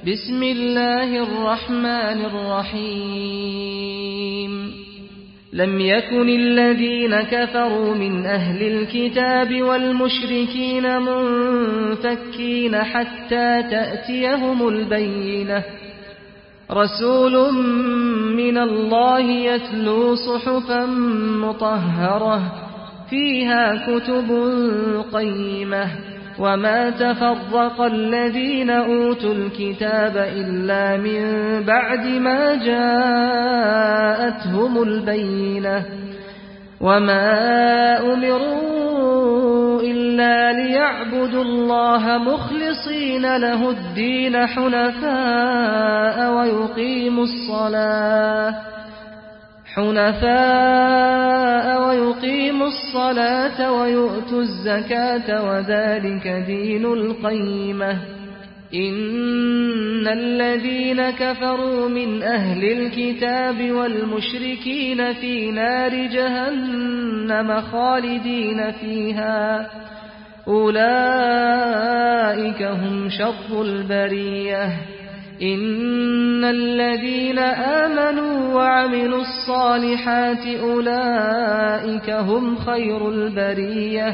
بسم الله الرحمن الرحيم لم يكن الذين كفروا من أهل الكتاب والمشركين منفكين حتى تأتيهم البينة رسول من الله يتلو صحفا مطهرة فيها كتب قيمة وما تفرق الذين أوتوا الكتاب إلا من بعد ما جاءتهم البينة وما أمروا إلا ليعبدوا الله مخلصين له الدين حنفاء ويقيموا الصلاة ويؤتوا الزكاة وذلك دين القيمة إن الذين كفروا من أهل الكتاب والمشركين في نار جهنم خالدين فيها أولئك هم شر البرية إن الذين آمنوا وعملوا الصالحات أولئك هم خير البرية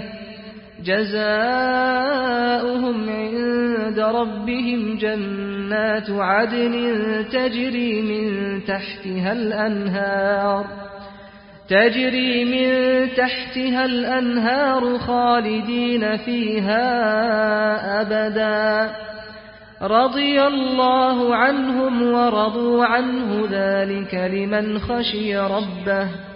جزاؤهم عند ربهم جنات عدن تجري من تحتها الأنهار خالدين فيها أبدا رضي الله عنهم ورضوا عنه ذلك لمن خشي ربه